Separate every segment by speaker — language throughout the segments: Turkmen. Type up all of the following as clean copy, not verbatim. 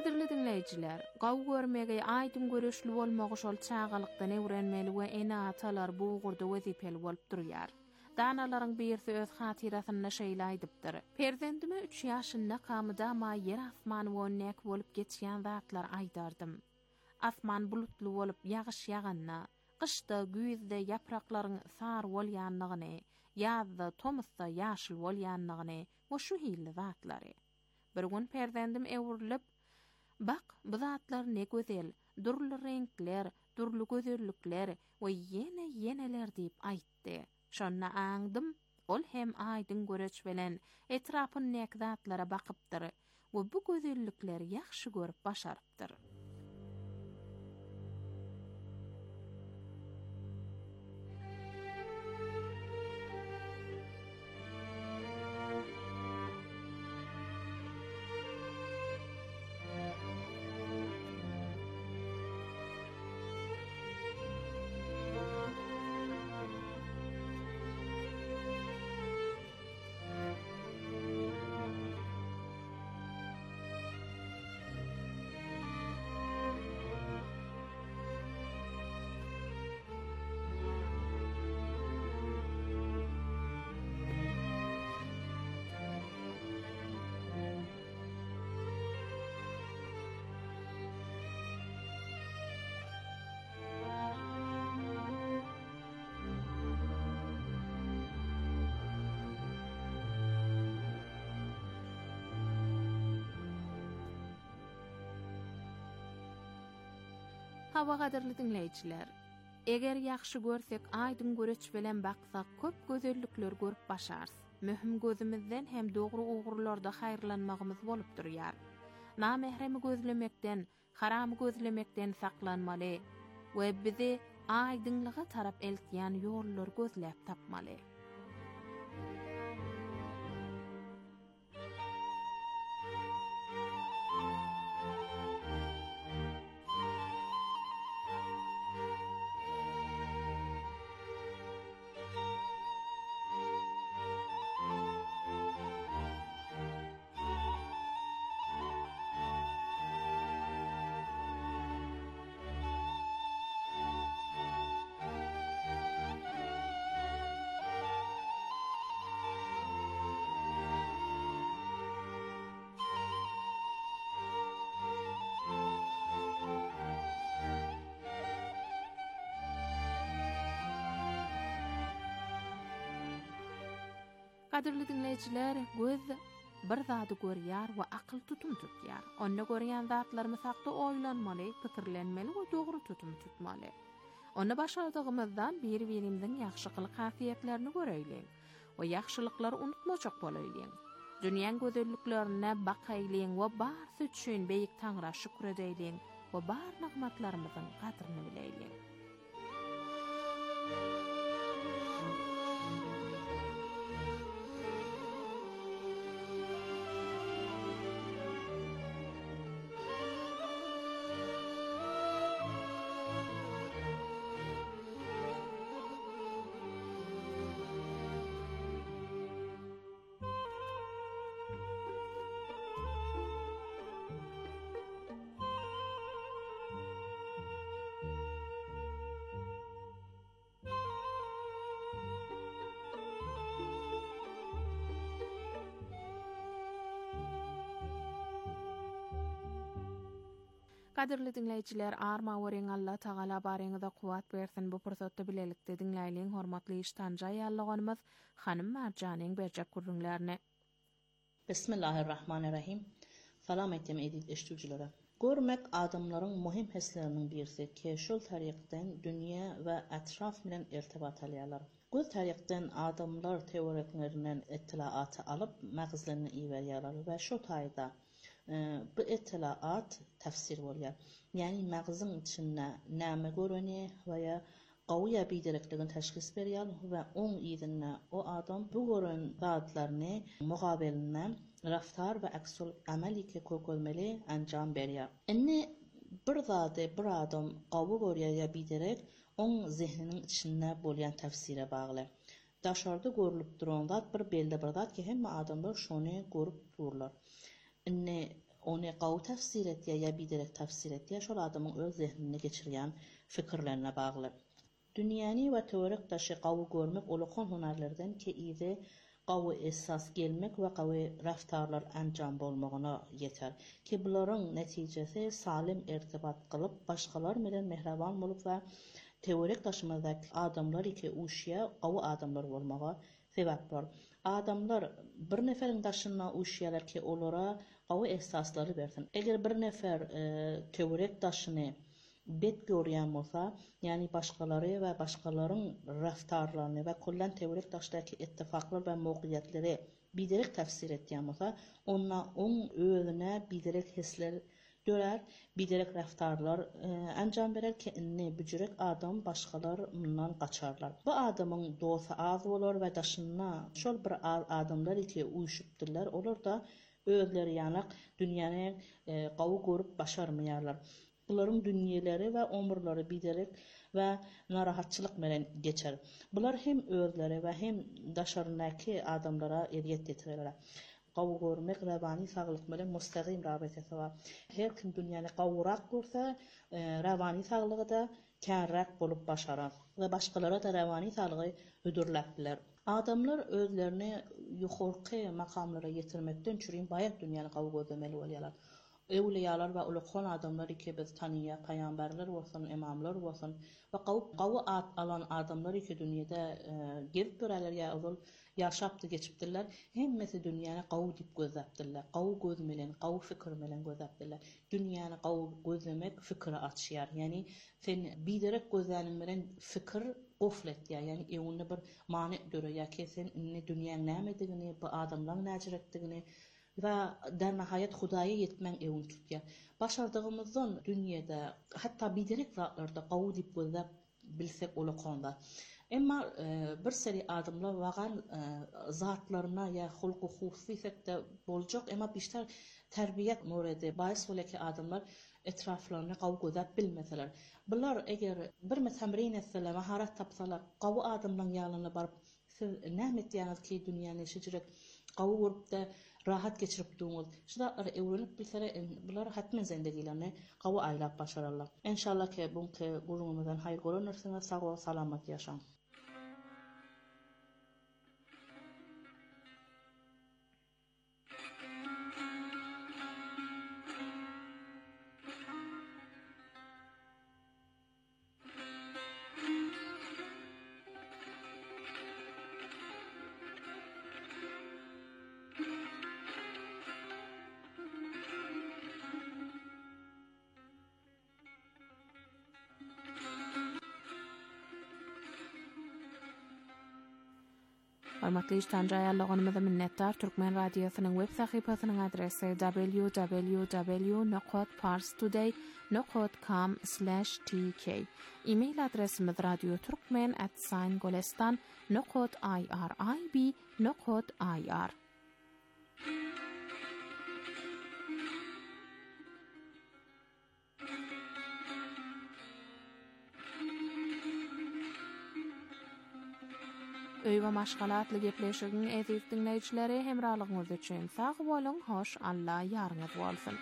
Speaker 1: Qadirli dinleyijiler, gaw görmege aýdym göreşli bolmagy şol çağalykdan öwrenmeli we ene atalar bu gurda wezipeli bolup durýar. Danalaryň birisi öz hatirasyna şeýle aýdypdyr. Perzendime 3 ýaşynda kamyda ma yer asmany wonnek bolup geçýän zatlar aýdardym. Asman bulutly bolup ýagyş ýaganna, qışda güýzde ýapraklaryň sar bolýanlygyny, ýazda tomysda ýaşyl bolýanlygyny we şu hili zatlary. Bir gün perzendim ewrilip, "Bak, bu zatlar ne gözel, durly renkler, durly gözellikler we yeneler" diýip aýtdy. Şonna aňdym, ol hem aýdyn göreç bilen etrapyndaky zatlara bakypdyr we bu gözellikleri ýaxşy görüp başarypdyr. Hawa gaderli dinleyijiler, eger ýaxşy görsek aýdym göreç bilen baksak köp gözellikler görüp başarys. Möhüm gözümizden hem dogry ugurlarda haýrlanmagymyz bolup durýar. Namehremi gözlemekden, haramy gözlemekden saklanmaly we bizi aýdynlyga tarap eltýän ýollar gözläp tapmaly. Qadirli dinleyijiler, göz bir zady görýär we akyl tutum tutýar. Onda görýän zatlarymyz hakda oýlanmaly, pikirlenmeli we dogry tutum tutmaly. Onda başardygymyzdan bir-birimizin ýaxşylyk hasyýetlerini göreýlik we ýaxşylyklary unutmajak bolaýlyk. Dünýäň gözelliklerine bakaýlyk we barsy üçin beýik Taňra şükür edýlik we bar nagmatlarymyzyň gadryny bileýlik. Qadirli dinleyijiler, arma wering Allah Taala bareňize kuwat bersin. Bu pursatda bilelikde dinläýän hormatly iştanja ýallaganymyz Hanym Marjanyň berjek gurrunlaryny.
Speaker 2: Bismillahirrahmanirrahim. Salam etdim edil eşitjilere. Görmek adamlaryň muhim hesleriniň birisi ki şol taryqdan dünýä we etraf bilen irtibat alýarlar. Bu taryqdan adamlar teoriýalarinden ittilaat alyp magzylaryny iýerýärler we şo taýda bu ittilaat tefsir bolýar. Yani magzyň içinde näme göreni veya gawy biderekligini teşhis berýär we oň ýerine o adam bu gören zatlaryny mugabiline raftar ve aksul amelike kokolmeli anjam berýär. Indi bir zady bir adam gawy görýär biderek oň zehniniň içinde bolýan tefsire bagly. Daşarda görülüp duran zat bir belde bir zat ki hemme adamlar şonu görüp dururlar. Indi onu gawy täfsir etýär ýa biderek täfsir etýär, şol adamyň öz zehnine geçirýän fikirlerine bagly. Dünýäni we teorik daşy gawy görmek ulukhan hunarlardan ki ýa-da gawy esas gelmek we gawy raftarlar anjam bolmagyna ýeter. Ki bularyň netijesi salim irtibat gylyp başgalar bilen mehraban bolup we teorik daşymyzdaky adamlar iki uşya gawy adamlar bolmaga sebäp bol. Adamlar bir neferin daşyna uşýarlar ki olara gawy esaslary bersin. Eger bir nefer teorik daşyny bet görýän bolsa, ýani başgalary we başgalaryň raftarlaryny we kollan teorik daşdaky ittifaklar we mowqiyetleri biderek täfsir etýän bolsa, onda özüne biderek hisler dörer, biderek raftarlar anjam berer ki inni büjürek adam başgalar bundan gaçarlar. Bu adamyň dosy az bolar we daşyna şol bir adamlar iki uyuşupdyrlar. Olar da özleri ýanak dünýäni gawy görüp başarmaýarlar. Bularyň dünýeleri we ömürleri biderek we narahatçylyk bilen geçer. Bular hem özleri we hem daşaryndaky adamlara eziýet etirirler. Gawy görmek rawany saglyk bilen mustaqim rabatasy bar. Her kim dünýäni gawrak görse, rawany saglygy da kärrak bolup başarar we başgalara da rawany saglygy ödürläpdiler. Adamlar özlerini ýokarky makamlara ýetirmekden çürüň baýat dünýäni gawy gözlemeli bolýarlar. Ewliýalar we ulukhan adamlar iki biz tanýýar, paýamberler bolsun, imamlar bolsun we gawy alan adamlar iki dünýede gelip durarlar ýa ol ýaşapdy geçipdirler. Hemmesi dünýäni gawy dip gözläpdirler. Gawy göz bilen, gawy fikir bilen gözläpdirler. Dünýäni gawy gözlemek fikri açýar. Ýani sen biderek gözläniň bilen fikir gofletýär. Ýani ewne bir many dörer ýa-ki sen inni dünýäň nämedigini, bu adamlaryň näjirekdigini ve dernihayet Hudaýa yetmen ewin tutýar. Başardygymyzdan dünýede hatta biderek zatlarda gawy dip gözläp bilsek ulukanda. Emma bir seri adamlar wagan zatlaryna ýa hulky hususiyetde boljak, emma bişler terbiyet muradi baýs bolaki adamlar etraflaryna gawy gözläp bilmeseler. Bular eger bir temrin etseler, maharat tapsalar, gawy adamlaryň ýalyna baryp siz näme etýäňiz ki dünýäni şeýle gawy görüp de rahat geçirip duňuz. Şular öwrenip bilseler, bular hatmen zendegilerini gawy aýlap başararlar. İnşallah ki buňky gurulmazdan haýr görenirsiňiz, sag we salamat ýaşaň.
Speaker 1: Hormatly ýaşanjylarymyza minnetdar. Türkmen radiosynyň web sahypasynyň adresi www.parstoday.com/tk. E-mail adresimiz radioturkmen@golestan.irib.ir. Öý we maşgalatly gepleşigiň eziz dinleýijileri hemralygyňyz üçin sag boluň, hoş, Allah ýarňyz bolsun.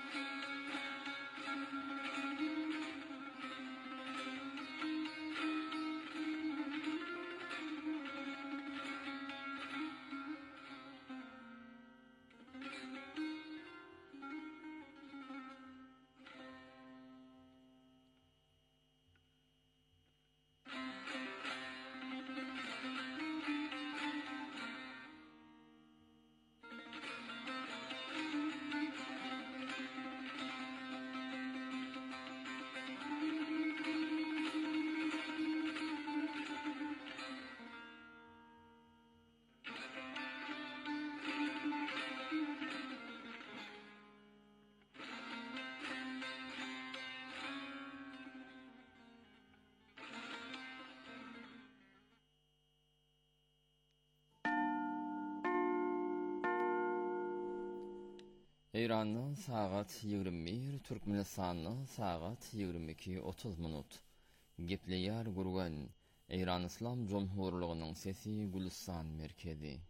Speaker 3: İran'dan saat 21, Türkmenistan'dan saat 22:30 minut. Gepleýär gurgan İran İslam Cumhurluğunyň sesi Gülistan merkezi.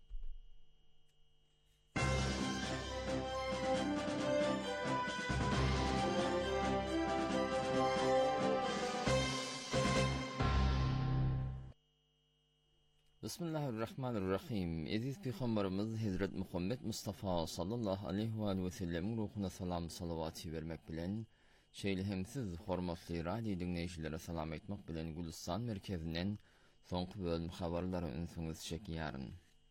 Speaker 3: Bismillahirrahmanirrahim. Aziz Peygamberimiz Hazret Muhammed Mustafa sallallahu aleyhi ve sellem ruhuna salam salavati vermek bilen şeýlehemsiz hormatly radio dinleýişlere salam etmek bilen Gülistan merkezinden soňky bölüm habarlary ünsüňiz çekýäryn.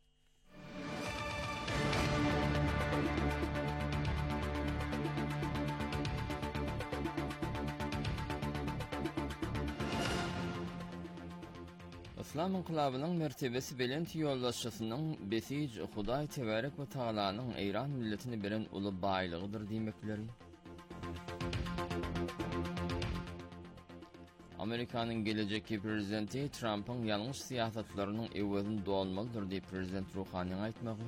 Speaker 3: İslam inqilabynyň mertebesi belent ýollaşçysynyň besij Hudaý Tebarek we Taalanyň Eýran milletine beren uly baýlygydyr diýmekleri. Amerikanyň gelecekki prezidenti Trump'ın ýalňyş siýasatlarynyň ewezini dolmalydyr diýip prezident Ruhanyň aýtmagy.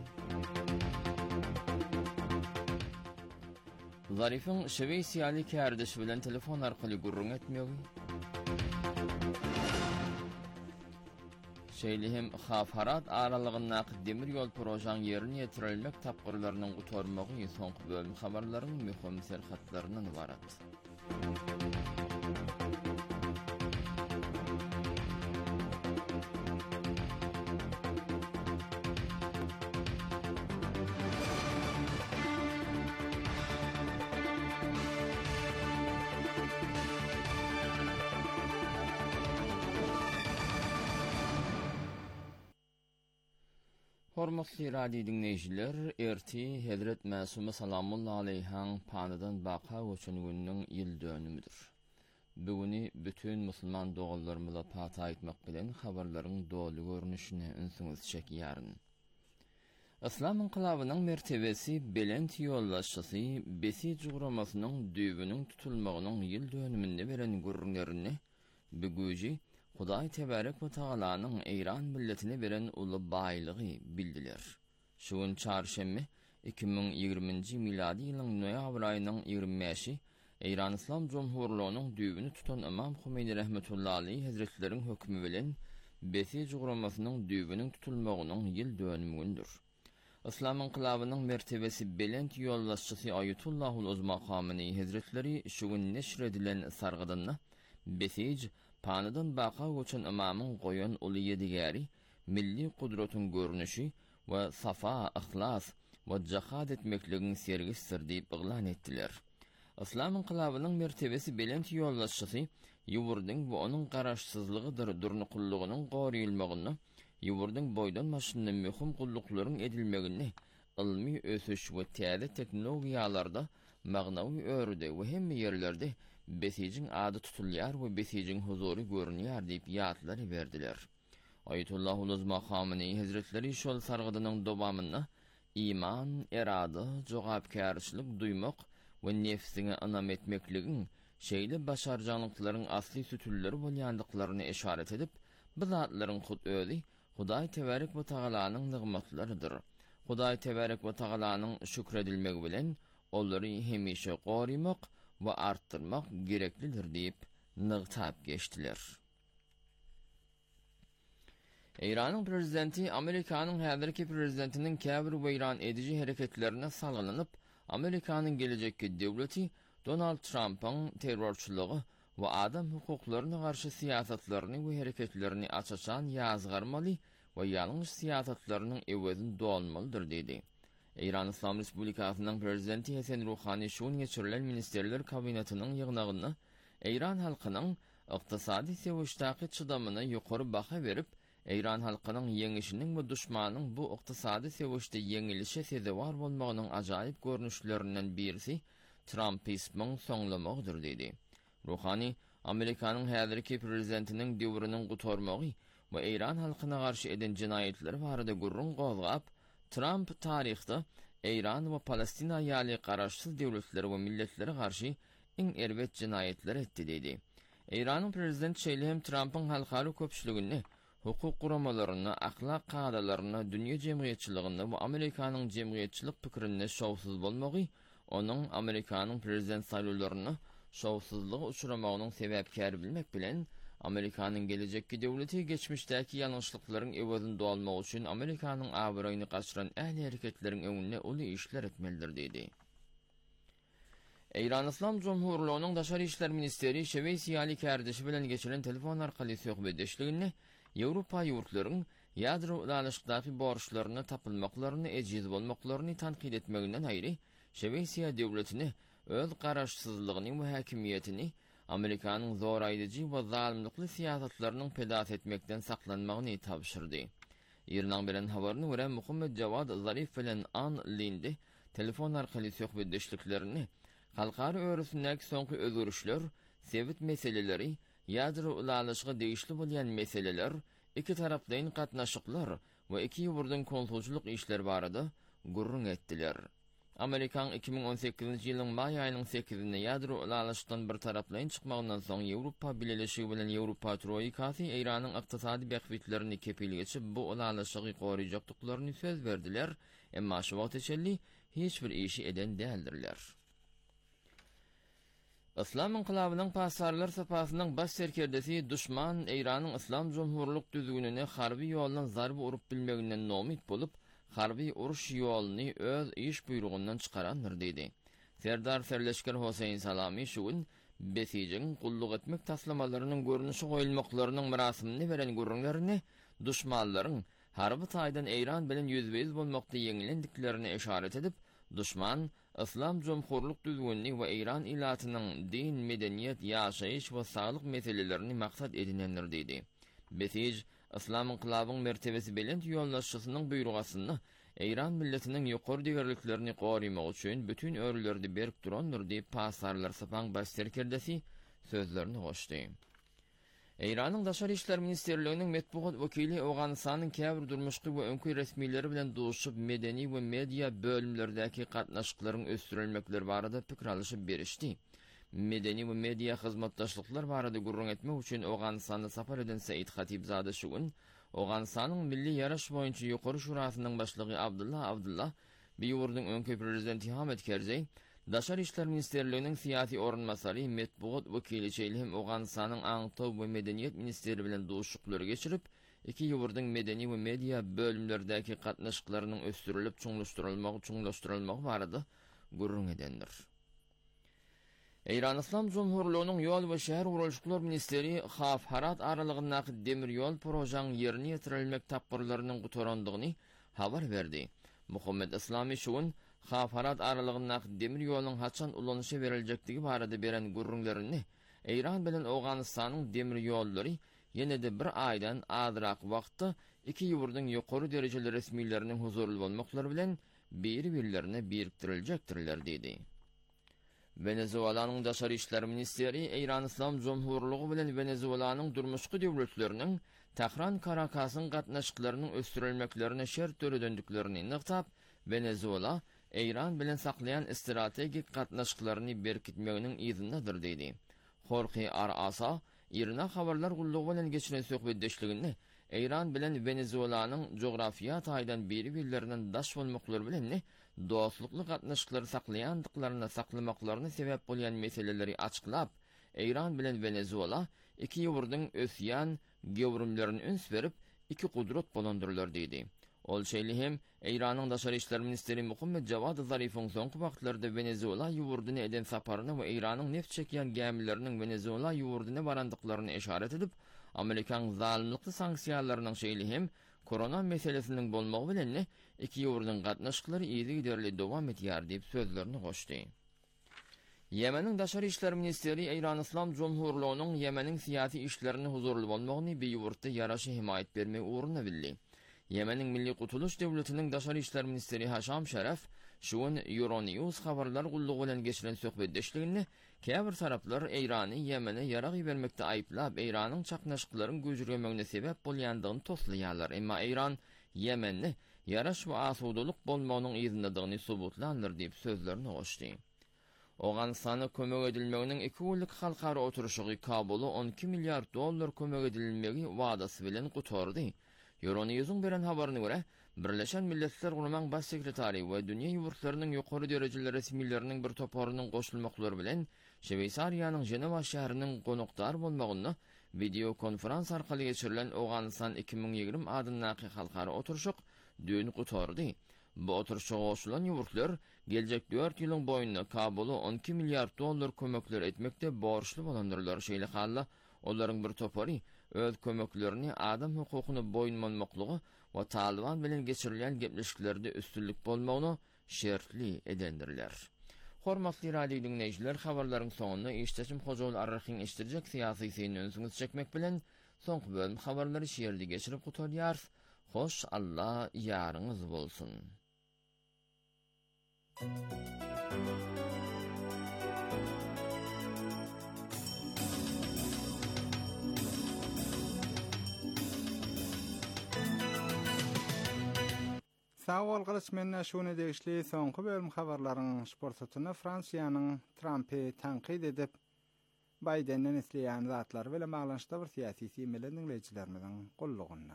Speaker 3: Zarifyň Şweýsiýaly kärdeşi bilen telefon arkaly gurrun etmegi. Şeýlehem Hafarat aralygyndaky demir ýol projaň ýerine ýetirilmek tapgyrlarynyň gutarmagy soňky bölüm habarlaryň möhüm serhatlaryndan ibarat. Hormatly radio dinleýijiler, erti Hazret Mäsume salamullah aleyhaň panydan baqa geçen günüň ýyl dönümidir. Bugüni bütün musulman dogallarymyza pata aýtmak bilen habarlaryň dolu görnüşine ünsüňiz çekýäryn. İslam inqilabynyň mertebesi belent ýollaşçysy besi juguramasynyň düýbüniň tutulmagynyň ýyl dönüminde beren gurrunlaryny bugüji Hudaý Tebarek we Taalanyň Eýran milletine beren uly baýlygy bildiler. Şu gün çarşembe 2020-nji miladi ýylyň noýabr aýynyň 25-i Eýran Islam Jomhurlygynyň düýbüni tutan Imam Humeini rahmetullahi aleyhi hazretleriň hökmü bilen besi juguramasynyň düýbüniň tutulmagynyň ýyl dönümi gündür. İslam inqilabynyň mertebesi belent ýollaşçysy Ayatullahul Uzma Khamenei hazretleri şu gün neşr edilen sargydynda besij panydan baqa geçen imamyň goýan uly ýedigäri milli gudratyň görnüşi we safa, ihlas we jihad etmekligiň sergisidir diýip iglan etdiler. İslam inqilabynyň mertebesi belent ýollaşçysy ýurdyň we onuň garaşsyzlygydyr durnukullygynyň goýulmagyny, ýurdyň boýdan maşynyň möhüm gullyklaryň edilmegini, ilmi ösüş we täze teknologiýalarda magnawy örüde we hemme ýerlerde besijiň ady tutulýar we besijiň huzury görünýär diýip ýatlary berdiler. Ayatullahul Uzma Khamenei hazretleri şol sargydynyň dowamyna iman, erada, jogapkärçilik duymak we nefsini anam etmekligiň şeýle başarjanlyklaryň asly sütülleri bolýandyklaryny işaret edip, bu zatlaryň hud özi Hudaý Tebarek we Taalanyň nygmatlarydyr. Hudaý Tebarek we Taalanyň şükredilmegi bilen olary hemişe gorymak we arttırmak gereklidir diýip nygtap geçdiler. Eýranyň prezidenti Amerikanyň häzirki prezidentiniň käbir weýran edici hereketlerine salgylanyp, Amerikanyň gelecekki döwleti Donald Trump'yň terrorçylygy we adam hukuklaryna garşy siýasatlaryny we hereketlerini açaçan ýazgarmaly we ýalňyş siýasatlarynyň ewezini dolmalydyr dedi. Eýran Islam Respublikasynyň prezidenti Hasan Ruhany şuň geçirilen ministerler kabinetynyň ýygnagyny Eýran halkynyň ykdysady sewişdäki çydamyny ýokary baha berip, Eýran halkynyň ýeňişiniň we duşmanyň bu ykdysady sewişde ýeňilişe sezewar bolmagynyň ajaýyp görnüşlerinden birisi Trumpizmyň soňlamagydyr dedi. Ruhany Amerikanyň häzirki prezidentiniň döwrüniň gutarmagy we Eýran halkyna garşy eden jinayetleri barada gurrun gozgap, Trump tarihde Eýran we Palestina ýaly garaşsyz döwletleri we milletleri garşy iň erbet jinayetler etdi dedi. Eýranyň prezident şeýlehem Trump'yň halkary köpçüligini, hukuk guramalaryny, ahlak gaýdalaryny, dünýä jemgyýetçiligini we Amerikanyň jemgyýetçilik pikirini şowsuz bolmagy, onuň Amerikanyň prezident saýlawlaryny şowsuzlyga uçuramagynyň sebäpkäri bilmek bilen Amerikanyň gelecekki döwleti geçmişdäki ýalňyşlyklaryň ewezini dolmak üçin Amerikanyň abyryny gaçyran ähli hereketleriň öňüne uly işler etmelidir dedi. Eýran Islam Jomhurlygynyň daşary işler ministeri Şweýsiýaly kärdeşi bilen geçiren telefon arkaly söhbetdeşligini Ýewropa ýurtlaryň ýadro ulanışykdaky borçlaryny tapylmaklaryny ejiz bolmaklaryny tanqid etmeginden aýry, Şweýsiýa döwletini öz garaşsyzlygyny we häkimiýetini Amerikanyň zor aýdyjy we zalymlykly siýasatlarynyň pedat etmekden saklanmagyny tapşyrdy. İran bilen habaryny görä Muhammed Jawad Zarif bilen An Linde telefon arkaly söhbetdeşliklerini halkary örüsindäki soňky özgürüşler, sewit meseleleri, ýadro ulanışyga degişli bolýan meseleler, iki tarapdaýyn gatnaşyklar we iki ýurduň konsulçylyk işleri barada gurrun etdiler. Amerikan 2018-nji ýylyň may aýynyň 8-inde ýadro ulanışykdan bir tarapdaýyn çykmagyndan soň Ýewropa Birleşigi bilen Ýewropa Troikasy Iranyň ykdysady bähbitlerini kepil geçip bu ulanışygy goraýjakdyklaryny söz berdiler, emma şu wagt içinde hiç bir işi eden däldirler. Islam inqilabynyň pasarlar sapasynyň baş serkerdesi düşman Iranyň Islam Jumhurlyk düzgünine harby ýoldan zarby urup bilmeginden nomit bolup, harby uruş ýoluny öz iş buýrugundan çykarandyr dedi. Serdar Serleşker Hosein Salami şuň besijiň gulluk etmek taslamalarynyň görnüşi goýulmaklarynyň mirasimini beren gurrunlaryny düşmanlaryň harby taýdan Iran bilen ýüzbeýiz bolmakda ýeňilendiklerini işaret edip, düşman Islam Jumhurlyk düzgünini we Iran ilatynyň din, medeniýet, ýaşaýyş we saglyk meselelerini maksat edinendir dedi. Besij Islam inqilabynyň mertebesi bilen ýollaşysynyň buýrugasyny Iran milletiniň ýokary digerliklerini goramak üçin bütün örlerde berip durandyr diýip pasarlar sapan baş serkerdesi sözlerini goşdy. Iranyň Daşary işler ministerliginiň metbuat wekili Awganystanyň käbir durmuşky we öňkü resmiýetleri bilen duşup medeni we media bölümlerdäki gatnaşyklaryň ösdürilmekleri barada pikir alyşyp berişdi. Medeni we media hyzmatdaşlyklar barada gurrun etmek üçin Awganystanda sapar eden Said Khatibzada şuň Awganystanyň milli ýaraş boýunça ýokary şurasynyň başlygy Abdullah bir ýurduň öňkü prezidenti Hamid Karzai Daşary işler ministerliginiň siýasy orunmasary metbuat wekili Çeýlhem Awganystanyň aňtaw we medeniýet ministeri bilen duşuklary geçirip, iki ýurduň medeni we media bölümlerdäki gatnaşyklarynyň ösdürilip çuňlaşdyrylmagy barada gurrun edendir. Iran Islam Jumhurlygynyň ýol we şäher gurulşyklar ministeri Harat aralygyndaky demir ýol projanyň ýerine ýetirilmek tapgyrlarynyň gutorandygyny habar berdi. Muhammed Islami şuň Harat aralygyndaky demir ýolunyň haçan ulanışy beriljekdigi barada beren gurrunlaryny Iran bilen Awganystanyň demir ýollary ýene-de bir aýdan azrak wagtda iki ýurduň ýokary derejeli resmiýetleriniň huzurly bolmaklary bilen bir-birlerine birikdiriljekdirler dedi. Venezuelanyň Daşary işler ministeri Iran Islam Jumhurlygy bilen Venezuelanyň durmuşky döwletleriniň Tehran Caracas'yň gatnaşyklarynyň ösdürilmeklerine şert töredendiklerini nyktap, Venezuela Iran bilen saklayan strategik gatnaşyklaryny berkitmeginiň izindedir dedi. Jorge Arasa, Irna habarlar gullugy bilen geçiren söhbetdeşligini Iran bilen Venezuelanyň jografia taýdan bir-birlerinden daş bolmaklary bilen dostlukly gatnaşyklary saklayandyklaryna saklamaklaryny sebäp bolýan meseleleri açyklap, Iran bilen Venezuela iki ýurduň ösýän gewrimlerini üns berip iki kudret bolandyrlar dedi. Ol şeýle hem Iranyň Daşary işler ministeri Muhammed Jawad Zarifyň soňky wagtlarda Venezuela ýurduny eden saparyny we Iranyň neft çekýän gämileriniň Venezuela ýurduny barandyklaryny işaret edip, Amerikan zalymlykly sanksiýalarynyň şeýle hem korona meselesiniň bolmagy bilen iki ýurduň gatnaşyklary ýygy giderli dowam etýär diýip sözlerini goşdy. Yemenin Daşary işler ministeri Iran Islam Jumhurlygynyň Yemeniň siýasy işlerini huzurly bolmagyny bir ýurtda ýaraşy himayet bermek uğruna bildi. Yemeniň Milli Gutuluş Döwletiniň Daşary işler ministeri Haşam Şeref şuň Euronews habarlar gullugy bilen geçiren söhbetdeşligini käbir taraplar Irany Yemene ýarag bermekde aýplap Iranyň çaknaşyklaryň göjürmegine sebäp bolýandygyny toslaýarlar. Emma Iran Yemenni ýaraş we asudalyk bolmagynyň ýerindädigini subutlandyr diýip sözlerini goşdy. Awganystana kömek edilmeginiň 2 ýyllyk halkara oturuşy Kabuly $12 milyar kömek edilmegi wadasy bilen gutardy. Euronews'un beren habaryna görä, Birleşen Milletler Guramaň baş sekretary we dünýä ýurtlarynyň ýokary derejeli resmiýetleriniň bir toparynyň goşulmaklary bilen Şweýsariýanyň Jenewa şäheriniň konukdar bolmagyny video konferans arkaly geçirilen Awganystan 2020 adyndaky halkara oturuşyk dün gutardy. Bu oturuşa goşulan ýurtlar geljek 4 ýylyň boýundan Kabuly $12 milyar kömekler etmekde borçly bolandyrlar. Şeýle halla olaryň bir topary öz kömeklerini adam hukukyny boýunmanmaklygy we Taliban bilen geçirilýän gepleşiklerde üstünlük bolmagyny şertli edendirler. Hormatly radio dinleýijiler, habarlaryň soňunda işdeşim Hojaly Arrahyň iştirjek syýasy öňsüňiz çekmek bilen soňky bölüm habarlary şeýerli geçirip gutarýar. Hoş Allah ýaryňyz bolsun.
Speaker 4: Sağol gysmynda şuny degişli soňky bölüm habarlaryň sportatyny Fransiýanyň Trumpy tanqid edip Bidenden isleýän zatlar bilen baglanşykda bir syýasy melen dinleýijilerimiziň gollugyna.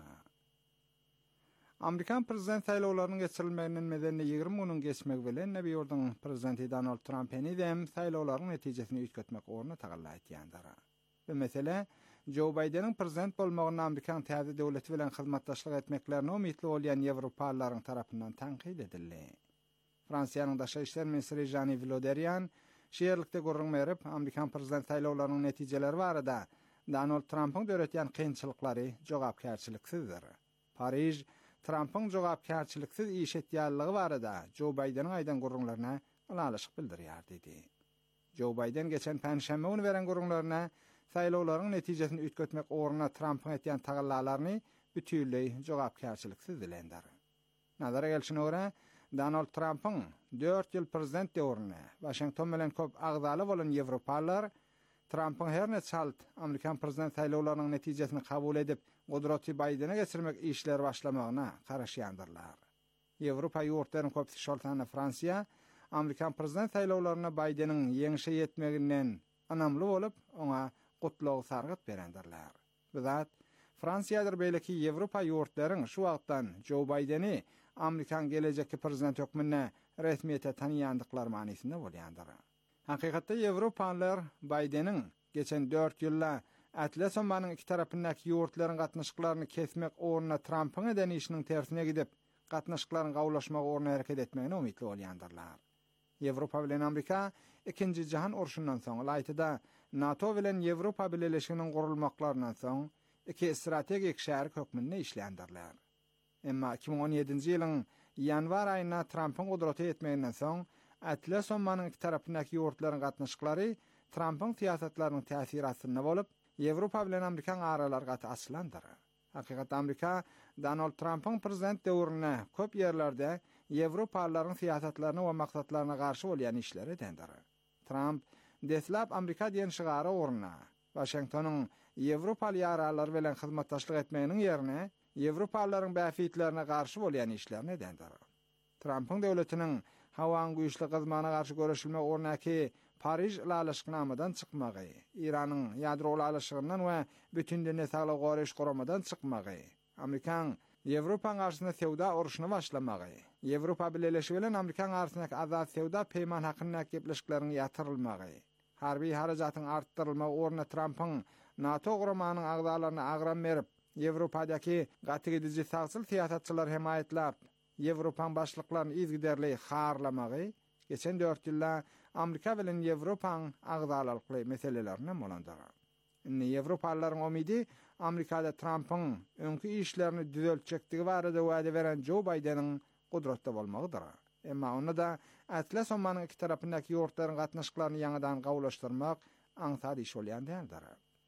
Speaker 4: Amerikan prezident saýlawlarynyň geçirilmeginiň medeni 20 güniň geçmek bilen Näbi ýurduň prezidenti Donald Trump'ny hem saýlawlaryň netijesini üýtgetmek orna tagalla etýändir. Bu mesele Joe Biden'in prezident bolmagyny Amerikan täze döwleti bilen hyzmatdaşlyk etmeklerine umytly bolýan Ýewropalylaryň tarapyndan tanqid edildi. Fransiýanyň daşa işler ministri Jean-Yves Le Drian şeýerlikde gurrun berip, Amerikan prezident saýlawlarynyň netijeleri barada Donald Trump'yň döretýän kynçylyklary jogapkärçiliksizdir. Paris Trump'yň jogapkärçiliksiz iş etýänligi barada Joe Biden'in aýdan gurrunlaryna alalyşyk bildirýär dedi. Joe Biden geçen penşenme günü beren gurrunlaryna saýlawlaryň netijesini üýtgetmek orna Trump'yň etýän tagallalaryny bütünlüği jogapkärçiliksiz dilendir. Nazara gelişine göre Donald Trump'yň 4 ýyl prezident döwrüne Washington bilen köp agdaly bolan Ýewropalylar Trump'yň her neçe halt Amerikan prezident saýlawlarynyň netijesini kabul edip gudraty Biden'e geçirmek işler başlamagyna garaşýandyrlar. Ýewropa ýurtlarynyň köpüsi şoltany Fransiýa Amerikan prezident saýlawlaryna Biden'in ýeňişe ýetmeginden anamly bolup oňa gutlaw sargyt berendirler. Bu zat Fransiýadyr beýleki Ýewropa ýurtlaryň şu wagtdan Joe Biden'i Amerikan gelejekki prezident hökmüne resmiýete tanýandyklary manysynda bolýandyr. Hakykatda Ýewropalylar Biden'in geçen 4 ýylda Atlas ommanyň iki tarapyndaky ýurtlaryň gatnaşyklaryny kesmek orna Trump'yň eden işiniň tersine gidip gatnaşyklaryny gawlaşmak orna hereket etmegine umytly bolýandyrlar. Ýewropa bilen Amerika ikinji jahan urşundan soň laýtyda NATO bilen Ýewropa birleşiginiň gurulmaklarynyň soň iki strategik şärik hökmünde işländirler. Emma 2017-nji ýylyň ýanwar aýyna Trump'yň gudraty etmeginden soň Atlas ommanyň iki tarapyndaky ýurtlaryň gatnaşyklary Trump'yň siýasatlarynyň täsiri astyna bolup Ýewropa bilen Amerikan aralary gaty açylandyr. Hakykatda Amerika Donald Trump'yň prezident döwrüne köp ýerlerde Ýewropalylaryň siýasatlaryna we maksatlaryna garşy bolýan işler edendir. Trump deslap Amerika diýen şygara orna Washingtonyň Ýewropaly aralary bilen hyzmatdaşlyk etmeginiň ýerine Ýewropalylaryň bäfitlerine garşy bolýan işlerini edendir. Trump'yň döwletiniň hawan güýçli gyzmana garşy görüşilme ornaky Paris lalışyknamadan çykmagy, Iranyň ýadro lalışygyndan we bütün dünýä saglyk goraş goramadan çykmagy, Amerikan Ýewropa garşyna sewda uruşyny başlamagy, Ýewropa birleşigi bilen Amerikan arasyndaky azat sewda peýman hakyndaky gepleşiklerini ýatyrylmagy, harby harajatyň artdyrylmagy orna Trump'yň NATO guramanyň agdalaryna agram berip, Ýewropadaky gaty gidici sagsyl siýasatçylar hemaýetlap, Ýewropaň başlyklaryny izgiderli harlamagy, geçen 4 ýylda Amerika bilen Ýewropaň agdalykly meselelerini molandyr. Ýewropalylaryň umydy Amerikada Trump'yň öňkü işlerini düzeltjekdigi barada wada beren Joe Biden'in gudratda bolmagydyr. Emma onu da Atlas ommanyň iki tarapyndaky ýurtlaryň gatnaşyklaryny ýangydan gawlaşdyrmak aňsat iş bolýan däldir.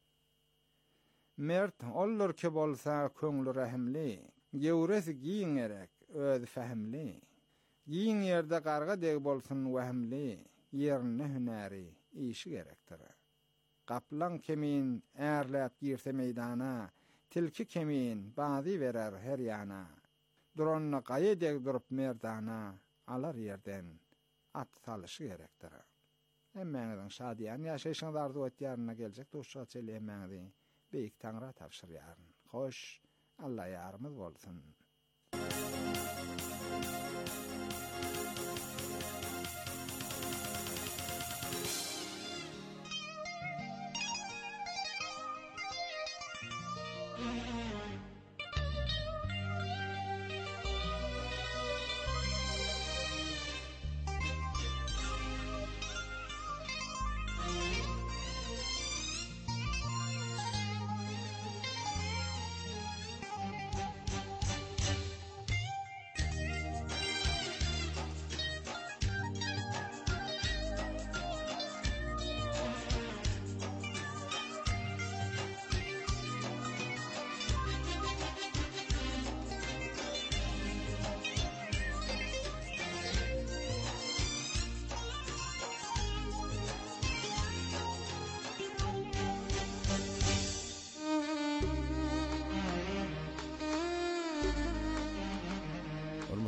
Speaker 4: Mert olur ki bolsa köňlü rahimli, gewresi giýin gerek, öz fahimli. Giýin ýerde garga deg bolsun wahimli, ýerine hünäri işi gerekdir. Kaplan kemin erläp girse meydana, tilki kemin bazy berer her ýana. Duronna gaýa deg durup merdana, alar ýerden at salyşy gerekdir. Emmeňiň şadiýan ýaşaýyşyňyz arzu etýärine geljek doşça çeleýänmäňizi beýik Taňra tapşyrýaryn. Hoş, Allah ýarymyz bolsun.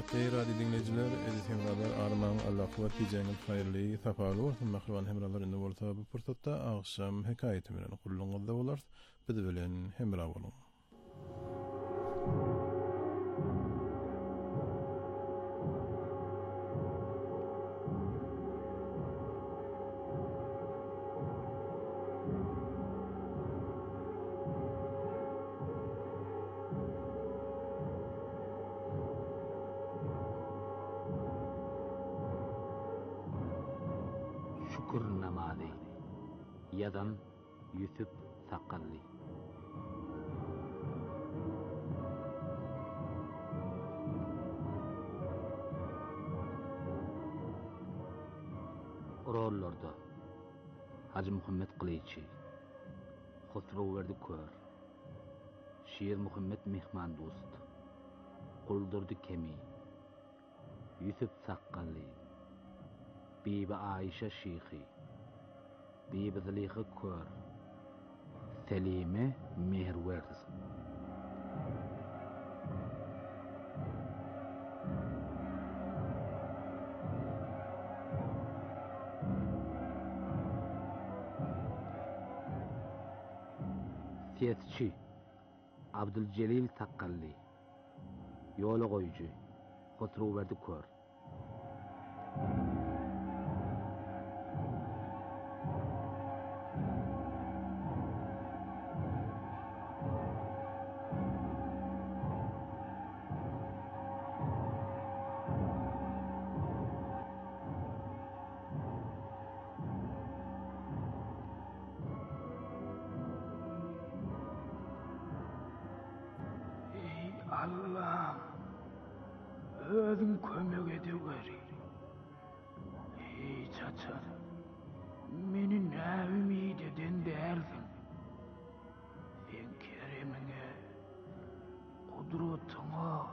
Speaker 5: Hürmetli radyo dinleyiciler, edit hemralar armağan Allah'u diyeceğiniz hayırlı, safalı olsun. Mahruvan hemralar indi olsa bu fırsatda akşam hikayeti bilen kulluğunuzda olar. Bizi bilen hemra olun.
Speaker 6: Şükür namazı. Yazan Yusuf Sakallı. Orollarda Hacı Muhammed Qılıçı, Xosroverdi Kör, Şiir Muhammed Mehman Dost, Kuldurdu Kemi, Yusuf Sakallı, Bibi Ayşe Şeyhi, Bibi Zaliha Kör, Selime Mehruverz. Siyasçı Abdülcelil Sakallı, Yolu Koyucu, Xosroverdi Kör.
Speaker 7: Allah'ım, özün kömek ediveri. Ey çaçar, meni ne ümid eden dersin? Sen keremine, kudretine,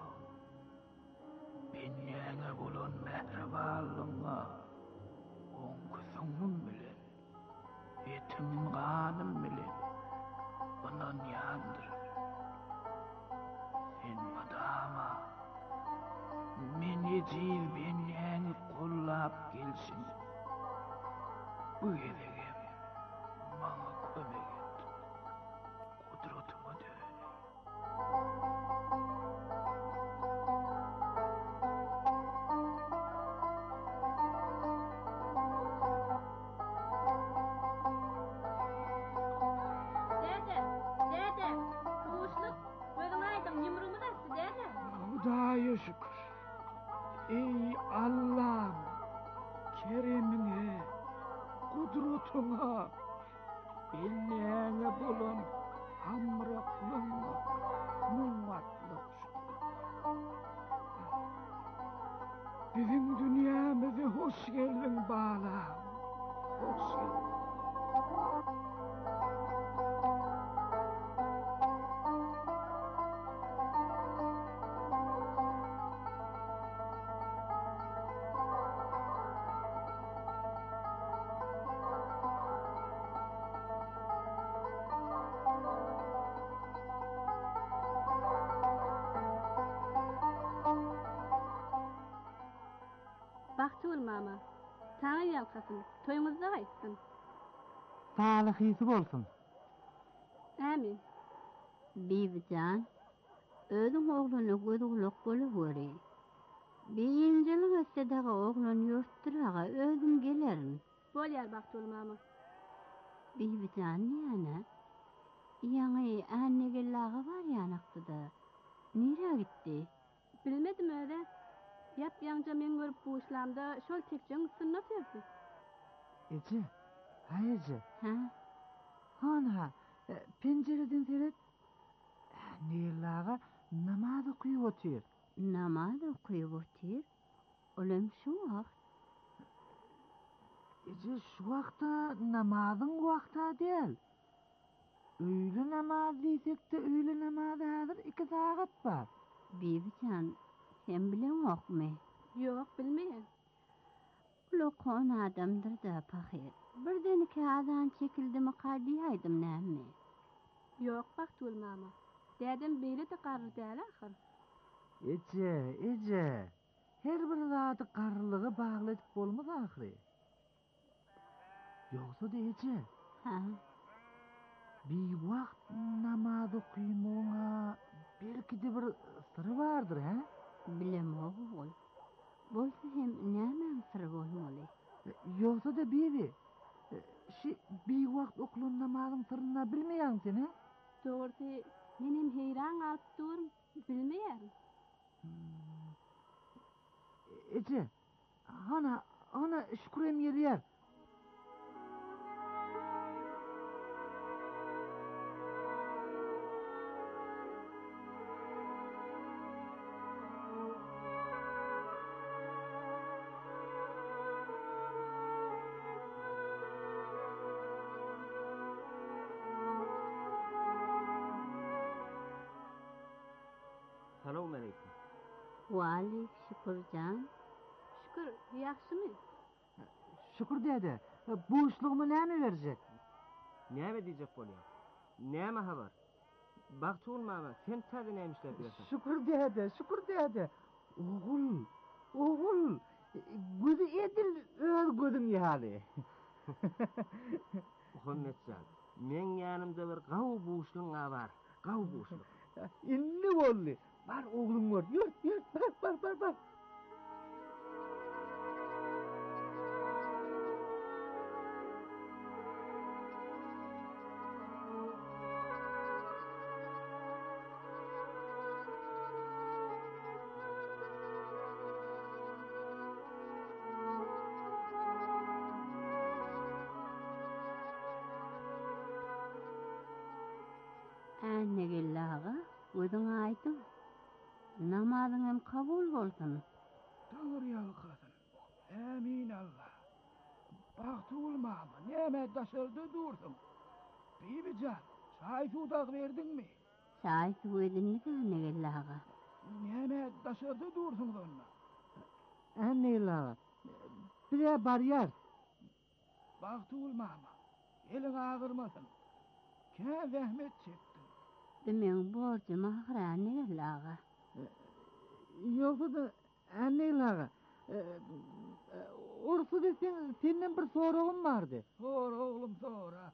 Speaker 7: benliğine bulan mehribalığına, onkusunun bilen, yetim kanım bilen, bana yandır. Sen madama meni değil benliğini kollap gelsin. Bu gedegem bana kömek et. Kudretime dön.
Speaker 8: Dede, kuşluk, gözün aydın, yumruğumu da size dede.
Speaker 7: Hudaya şükür. Ey Allah'ım, keremine, kudretine, benliğine bulan hamraklığına, muvatlık şükür. Bizim dünyamıza hoş geldin bağlam, hoş geldin.
Speaker 8: Baktı mama, sana yalkasın, toyunuzda kayıtsın.
Speaker 9: Sağlık iyisi olsun.
Speaker 8: Amin.
Speaker 10: Bibican, özün oğlunu gözülük boluverir. Beyincelik etsedağı oğlun yurtturağa özün gelerin.
Speaker 8: Bol yer baktı mama.
Speaker 10: Bibican yana, yani anne gellağı var yanakta da. Nere gitti?
Speaker 8: Bilmedim öyle. Yap yanca men görüp bu İslam'da şol tekcen ısınna sevdi.
Speaker 9: Ece, hay Ece.
Speaker 10: Ha?
Speaker 9: Hana, pencereden seyret. Nellağa namaz okuyup otuyor.
Speaker 10: Namaz okuyup otuyor. Olam şu vakt.
Speaker 9: Ece, şu vakta namazın vakta değil. Öğle namaz diysek de öğle namazı hazır 2 saat var.
Speaker 10: Bibican, sen bilen yok mu?
Speaker 8: Yok, bilmeyin.
Speaker 10: Lokon adamdır da pahir. Birden 2 azan çekildi mi kardiyaydım näme?
Speaker 8: Yok baktı mama. Dedem beyle de qarır değil ahir.
Speaker 9: Ece, her bir zady garlygy bagly edip bolmaz ahry. Ýogsa diýje.
Speaker 10: Ha,
Speaker 9: Bir wagt namaz okuýmaňa belki-de bir syry bardyr, ha?
Speaker 10: bilem oğul. Bolsa hem näme syry bolmaly?
Speaker 9: Ýogsa da bibi. Şi bir wagt okulan namazyň syryny bilmeýän sen, ha?
Speaker 8: Doğrusu menem heyran alıp durum, bilmeýär.
Speaker 9: Ece, ana şükrem gelýär.
Speaker 11: Salam aleykum.
Speaker 10: Walik şükürcan.
Speaker 8: Şükür, ýaxşymy?
Speaker 9: Şükür dede. Boşluğumu näme berjek?
Speaker 11: Näme diýjek bolýar? Näme habar? Bagtul mama, sen täze näme işläp ýörsen?
Speaker 9: Şükür dede. Oğul. Gözü edil öz gözüm ýaly.
Speaker 11: Muhammetcan, men ýanymda bir gaw boşlugyň bar. Gaw boşluk.
Speaker 9: Inni boldy. Bar oğlum var. Yürü, bar.
Speaker 10: Anne gellaga, özüň aýdym. Namazyň hem kabul bolsun.
Speaker 7: Tanrı yalkasın. Amin Allah. Baktı olmama. Näme daşırdı durdum. Bibican, çay sudak verdin mi?
Speaker 10: Çay suw edinlik anne gellaga.
Speaker 7: Näme daşırdı dursun onunla.
Speaker 9: Anne la. Bir baryer.
Speaker 7: Baktı olmama. Elin ağırmasın. Kâ zahmet çektin.
Speaker 10: Demeň borjum ahir anne gellaga.
Speaker 9: Ýogsa da anne la. Ursu desen senden bir soragym bardy.
Speaker 7: Sonra oğlum sonra.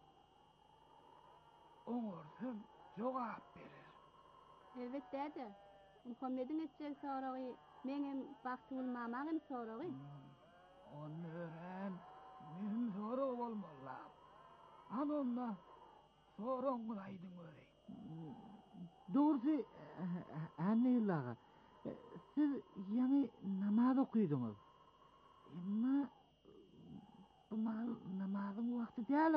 Speaker 7: Oňursam jogap berer.
Speaker 8: Evet dede. Muhammed'in etjek soragy meňem Bagtul mamagyn soragy.
Speaker 7: Onu ören mühim sorag bolmaly. Anonda soraňyň aýdyň öreý.
Speaker 9: Doğrusu anne la. Siz ýani namaz okuýdyňyz. Emma bu namazyň wagty däl.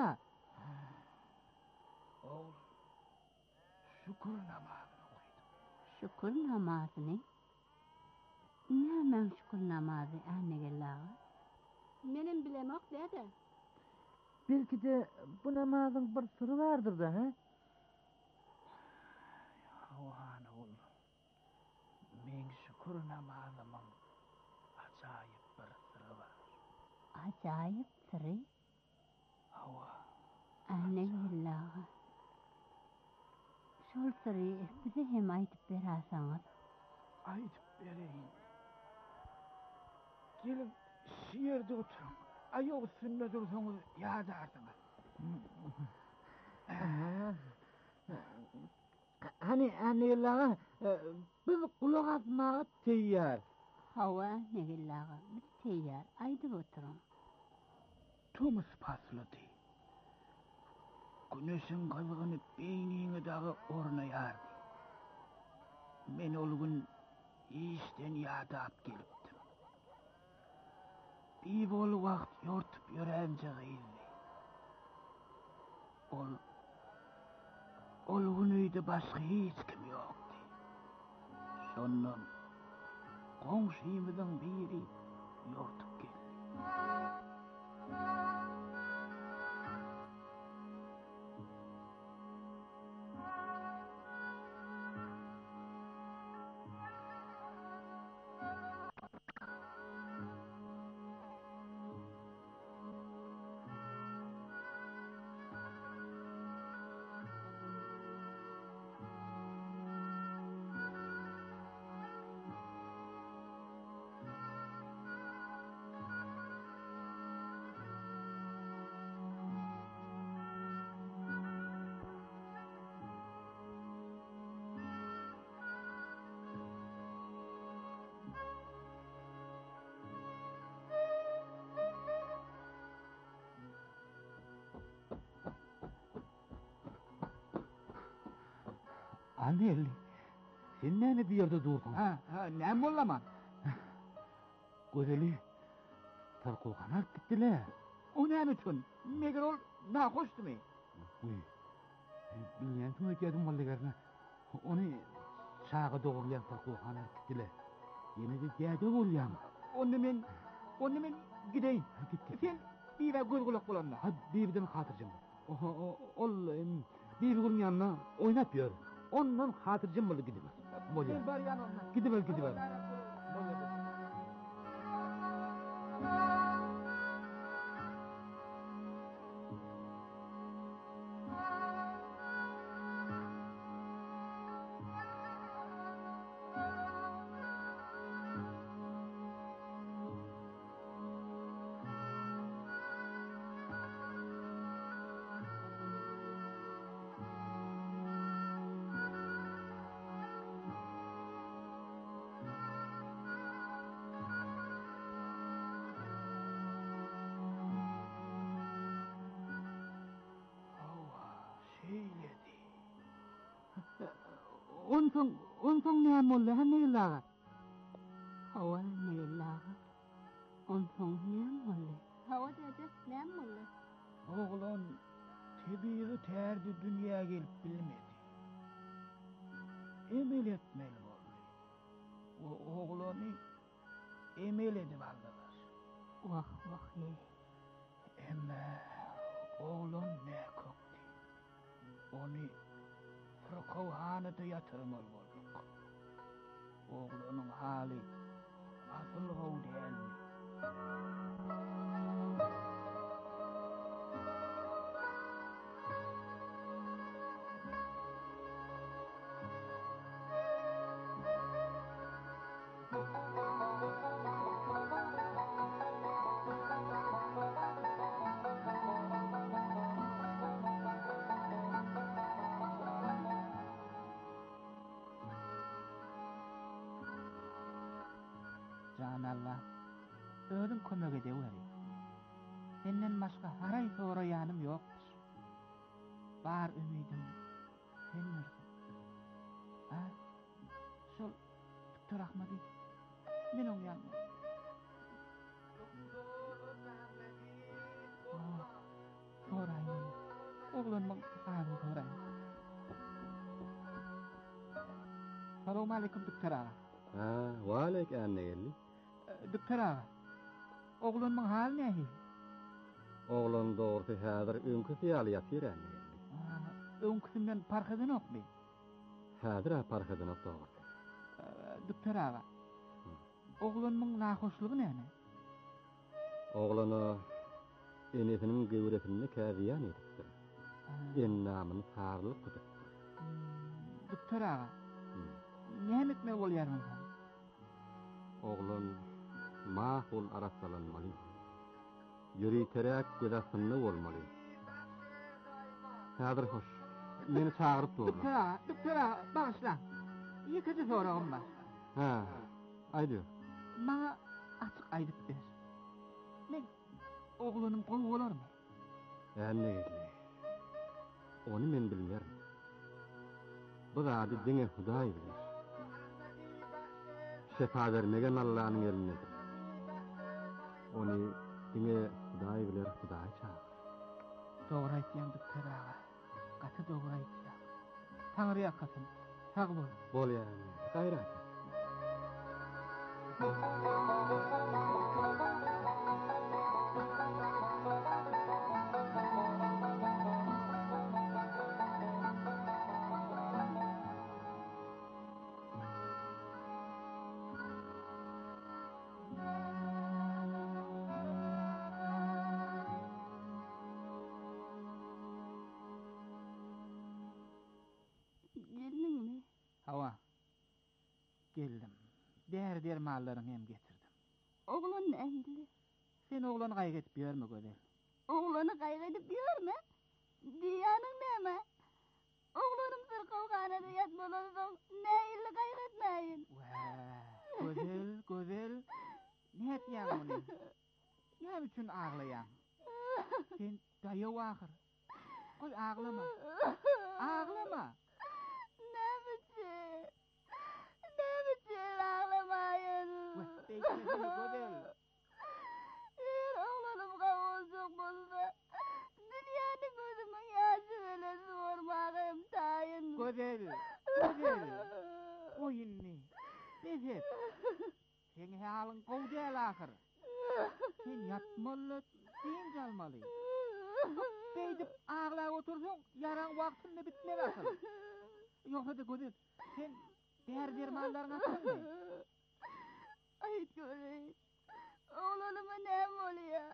Speaker 7: Oğlum, şükür namazını okuydum.
Speaker 10: Şükür namazyny. Näme şükür namazy anne gellaga?
Speaker 8: Menem bilemok dede.
Speaker 9: Belki de bu namazyň bir syry bardyr da, ha?
Speaker 7: Awan oğlum, men şükür namazymyň ajaýyp bir syry bar.
Speaker 10: Ajaýyp syry?
Speaker 7: Awa.
Speaker 10: Anne gellaga. Şol syry bize hem aýdyp berersiňiz.
Speaker 7: Aýdyp bereýin. Gelin şu ýerde oturuň. Aýok üstünde dursaňyz ýadarsyňyz.
Speaker 9: Anne la. Biz kulak asmaga teýýär.
Speaker 10: Hawa anne gellaga. Biz teýýär. Aýdyp oturuň.
Speaker 7: Tumus paslady. Güneşin galygyny beýniňe dagy ornaýardy. Men ol gün işden ýadap gelipdim. Bir bol wagt ýortup ýöränje gyýdy. Ol gün öýde başga hiç kim ýokdy. Şondan goňşymyzyň biri ýortup geldi.
Speaker 6: Anelli. Sen näme bir yerde durdun?
Speaker 7: Ha, näme bollaman?
Speaker 6: Gözeli tarqoğan alıp gitdiler.
Speaker 7: O näme üçün? Meger ol nahoşdumy?
Speaker 6: Uy. Bilýän kim öýtýärdim bolýarna. Onu çağa doğrulayan tarqoğan alıp gitdiler. Ýene de däde bolýam.
Speaker 7: Onu men gideyin. Sen bir ve göz kulak bolanma.
Speaker 6: Ha, birden hatırjym. Ol bir gurun yanına oynap ýör. Ondan hatırjym bolup gidip. Bolýar.
Speaker 7: Bar ýanynda.
Speaker 6: Gidip. Onsoň näme boldy? Hanne ýylaga?
Speaker 10: Hawa neýlaga. Onsoň näme boldy?
Speaker 8: Hawa dede näme boldy?
Speaker 7: Oğlan tebiği terdi dünyaya gelip bilmedi. Emel etmeli boldy. O oğlanı emel edip aldylar.
Speaker 10: Wah ey.
Speaker 7: Emme oğlan ne kokdy. Onu Fırkavhanada yatırmalı bolduk. Oğlanın hali asıl gaw değilmi?
Speaker 9: Can Allah, ödün kömek edeweri. Senden başka haray sorayanım yoktur. Bar ümidim senlersin. Ha? Şol Doktor Ahmadi, men oň ýanyna. Soraýyn. Oglanyň haly soraýyn. Assalamu alaykum doktor ağa.
Speaker 6: Ha, wa alaykum anneli.
Speaker 9: Doktor ağa, oglanyň haly näme?
Speaker 6: Oğlan doğrusu häzir öňkü ýaly ýatyr anneli.
Speaker 9: Öňküsinden parhadan okmy?
Speaker 6: Häzir parhadan okdy.
Speaker 9: Doktor ağa, oglanyň nahoşlygy näme?
Speaker 6: Oğlana enesinin gewresini käziýän edipdir. Ennamyny sarlyk tutup.
Speaker 9: Doktor ağa, näme etmek bolýarmyň?
Speaker 6: Oğlan mahul arasalanmaly. Ýüriteräk gözasyny bolmaly. Häzir hoş. Meni çağırıp durdy.
Speaker 9: Doktor ağa, bağışla. Ýekiji soragym bar.
Speaker 6: Ha, aýdy.
Speaker 9: Maňa açyk aýdyp ber. Men oglanyň gowy bolarmy?
Speaker 6: Anneli. Onu men bilmerim. Bu zady diňe Hudaý bilir. Şefa vermegen Allah'ın elindedir. Onu diňe Hudaý bilir, Hudaý çağır.
Speaker 9: Dogry aýtýan doktor ağa. Gaty dogry aýtýan. Taňry ýakasyn. Sag bol.
Speaker 6: Bolýar. Gaýrat.
Speaker 8: Geldingmi?
Speaker 9: Hawa. Geldim. Der mallaryny hem getirdim.
Speaker 8: Oğlan nähili?
Speaker 9: Sen oglany gaýga edip ýörme gözel.
Speaker 8: Oğlanı gaýga edip ýörme? Diýanyň näme? Oğlanym sırkawhanada ýatmaly soň nähili gaýga etmäýin?
Speaker 9: Gözel. Näet ýa muny? Näme üçin aglaýan? Sen daýaw ahir. Oy aglama.
Speaker 8: Näme
Speaker 6: eýtmesini gözel.
Speaker 8: Oğlanım kavulcuk bolsa, dünýäniň özümiň ýaşy bilen sormagym taýyn.
Speaker 6: Gözel. Oýunny. Nezip. Sen halyň gowdal ahir. Sen ýatmaly, diň jalmaly. Beýdip ağlap otursaň, ýaraň wagtynda bitmeli asal. Ýoksa da gözel. Sen dermanlaryň atdyňmy?
Speaker 8: Aýt görey. Oğlanıma näme bolýar?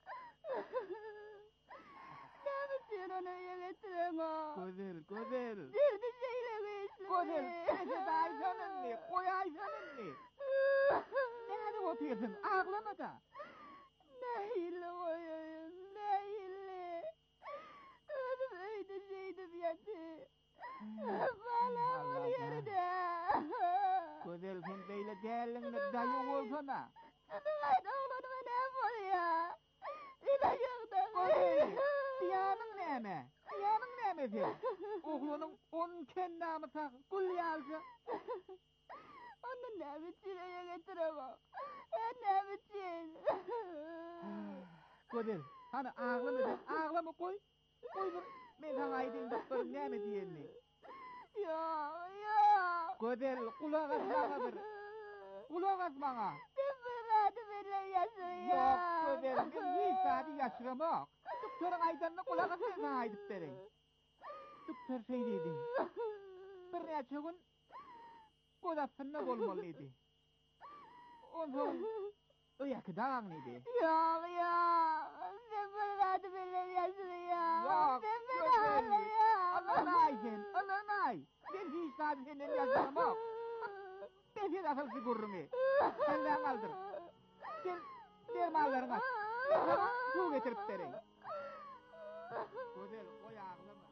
Speaker 8: Näme sen onu ýetirema?
Speaker 6: Gözel.
Speaker 8: Derdi şeýlemeýsli.
Speaker 6: Gözel. Sen aýsanynmy, goýaýsanynmy? Näde oturýarsyn? Aglama da.
Speaker 8: Nähili goýaýyn, nähili. Özüm öýde şeýdip ýaty. Balam ýerde.
Speaker 6: Gözel, sen beýle däliňde daýy bolsana.
Speaker 8: Aýt oğlanıma näme bolýar? İlaýagda.
Speaker 6: Ýanyň näme? Ýanyň näme sen? Oglanyň 10 kendämi tak gül ýalsa.
Speaker 8: Onu näme çireýe getiremem. Näme çin?
Speaker 6: Gözel, hany aglama goý. Goý bir men sana aýdym doktor näme diýenni?
Speaker 8: Ýok.
Speaker 6: Gözel, kulak asmaga bir. Kulak asmaga.
Speaker 8: Sen bilen ýaşaýar.
Speaker 6: Ýok, Gözel, men hiç sady ýaşyramak. Doktoryň aýdanny kulak asma sana aýdyp bereyim. Doktor şey dedi. Bir näçe gün godasyna bolmaly idi. Ondan öýäki dağın idi.
Speaker 8: Ýok. Sen bilen ýaşaýar.
Speaker 6: Ýok,
Speaker 8: Sen
Speaker 6: Gözel.
Speaker 8: bilen
Speaker 6: Allah'ın ben hiç sady senden ýaşyramak. Ben seni asal sigurrumy. Elden aldır. Sen dermanlaryň at. Suw getirip bereyim. Gözel, goý aglama.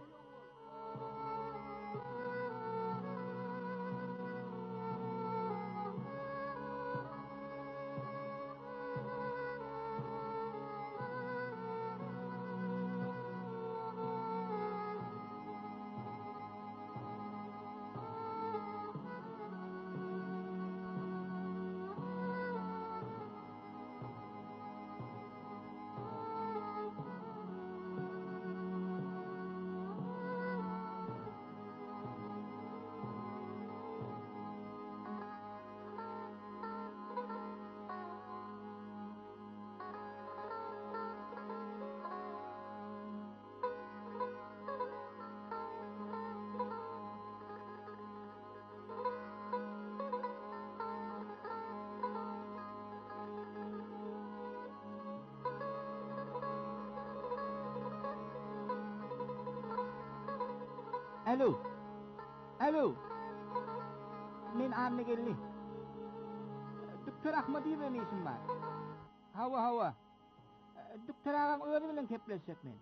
Speaker 6: Alo. Men anne geldi. Doktor Ahmad diye benim işim var. Hava. Doktor ağam öyle bilen kepleşecek men.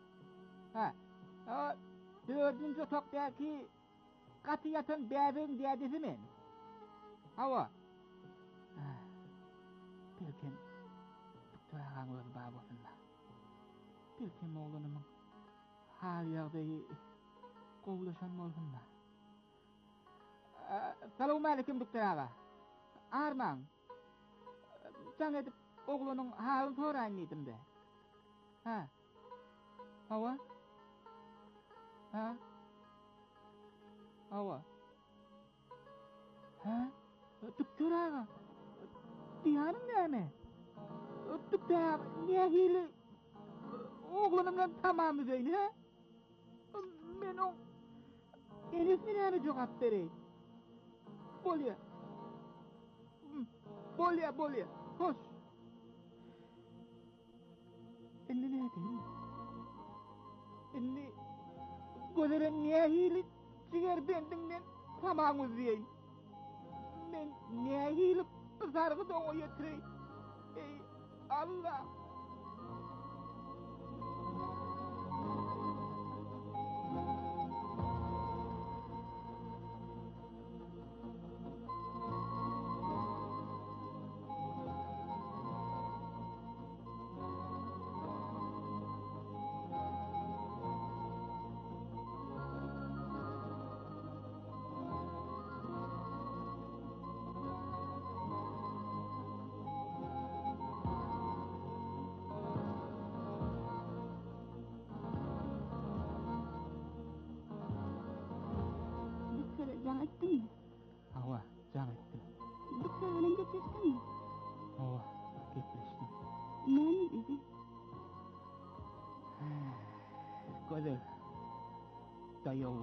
Speaker 6: O 4-nji otaqdaki gaty yatan bäbim diýdisi men. Hava. Belki doktor ağam öyle bar bolsunlar. Belki oğlanymyň hal ýagdaýy gowlaşan bolsunlar. Salamu aleyküm doktor ağa. Arman. Sen edip oğlunun halini sorayım dedim de. Hava? Hava? Doktor ağa. Diyanım näme? Doktor ağa, niye hili? Oğlunumla tamamı değil, ha? Men o... Enesini näme jogap bereyim? Bolya. Hoş. Indi ne edeyim? Indi... Gözere niye hili ciger bendinden tamam uzayayım? Men niye hili sargı da o yetireyim? Ey Allah!
Speaker 8: Näme dedi?
Speaker 6: Gözel. Dayaw.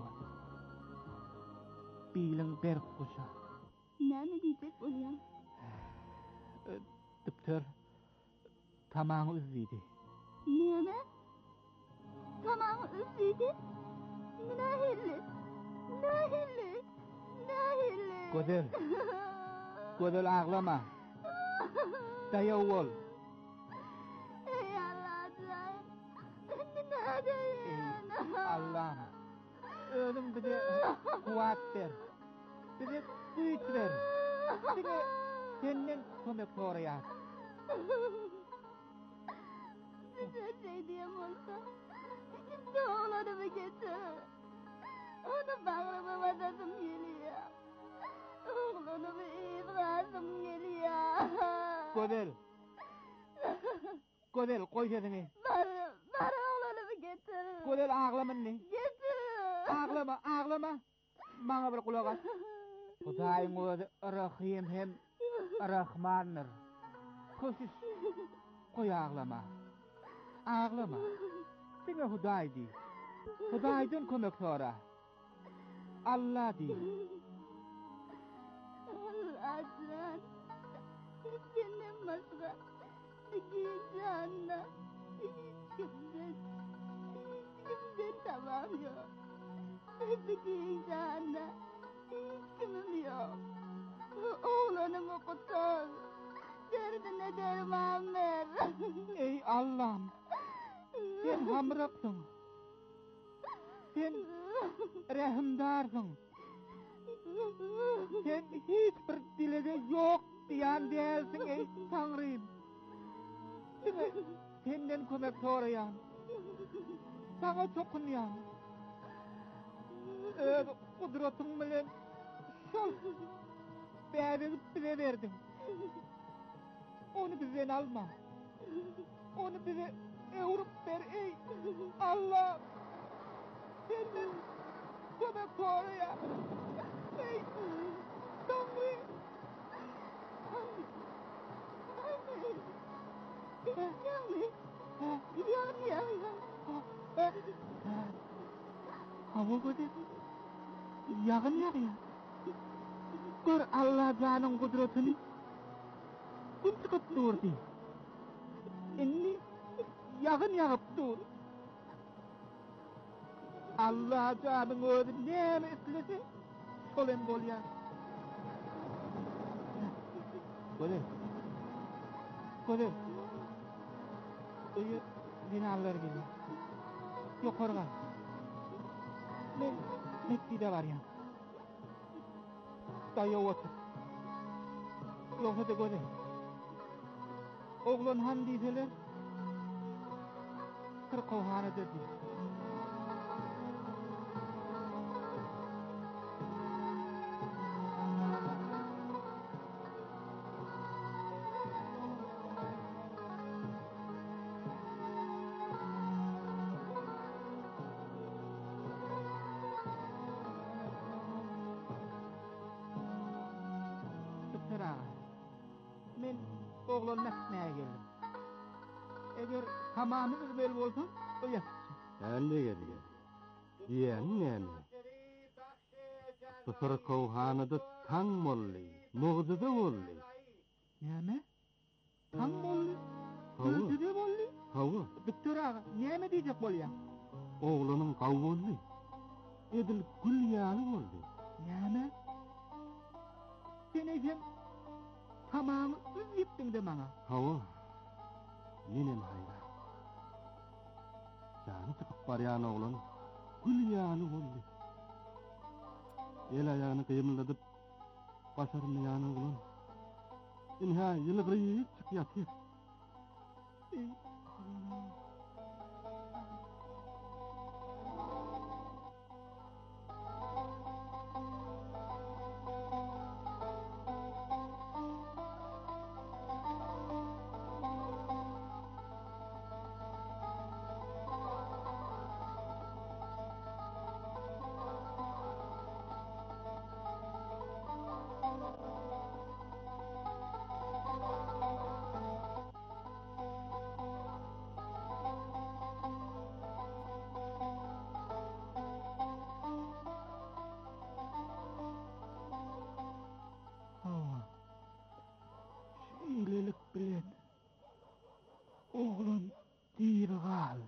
Speaker 6: Bilen berk kuşa.
Speaker 8: Näme diyecek bolýar?
Speaker 6: Doktor tamam üzüdi.
Speaker 8: Näme? Tamam üzüdi. Nahilli.
Speaker 6: Gözel. Gözel ağlama. Dayaw ol.
Speaker 8: Ey Allah'ım. Neden?
Speaker 6: Allah'ım. Ölüm bize kuvvet ver. Bize güç ver. Bize senden kömek sorayak.
Speaker 8: Bize şey diyem olsa. İkinci oğlanımı getir. Onu bağrıma batasım geliyor. Oğlanımı ibrazım geliyor.
Speaker 6: Gözel koy sesini.
Speaker 8: Bana oğlanımı getir.
Speaker 6: Gözel ağlama ne?
Speaker 8: Getir.
Speaker 6: Ağlama. Bana bir kulak aç. Hudaýyň özü Rahim hem Rahmandyr. Köşüş koy ağlama. Sene Hudaý di. Hudaýdan kömek sora. Allah di.
Speaker 8: Allah'tan. Senden başka iki canla hiç kimden tamam yok. İki canla hiç kimim yok. Oğlanımı kurtar. Derdine derman ver.
Speaker 6: Ey Allah'ım. Sen hamraksın. Sen rehimdarsın. Sen hiçbir dilede yok diyen değilsin ey Tanrım. Senden kömek sorayan. Sana çokunyan. Öz kudretin bilen şol bäbegi bize verdim. Onu bizden alma. Onu bize öwrüp ber ey Allah. Senden kömek sorayan. Ey Tanrım. Hava gödür. Yağın yağıyor. Gör Allah canın kudretini. Gün çıkıp durdu. Inni yağın yağıp dur. Allah canın özü näme islese şolem bolýar. Gödür. Öýe binalar geliyor. Yokarga. Men mektide barýan. Dayaw otur. Yoksa da gödür. Oğlan han diýseler. Kırkowhanyda diýip. Men oğlan näkmäge geldim. Eger tamamy üzmeli bolsam, öýätsin.
Speaker 12: Älle geldi. Diýen näme? Bu Kırkowhanyda taň boldy, mugdyda boldy.
Speaker 6: Näme? Taň boldy? Mugdyda boldy?
Speaker 12: Hawa.
Speaker 6: Doktor ağa, näme diýjek bolýar?
Speaker 12: Oğlanyň gaw boldy. Edil gül ýaly boldy.
Speaker 6: Näme? Sen eýsem tamamy üzüpdiň de maňa.
Speaker 12: Hawa. Menem hayra. Jany çıkıp barýan oğlan gül ýaly boldy. El aýagyny gymyldadyp başarmaýan oğlan inha ýylgyryp çykyp ýatyr.
Speaker 7: ýigit bilen oğlan dir galdy.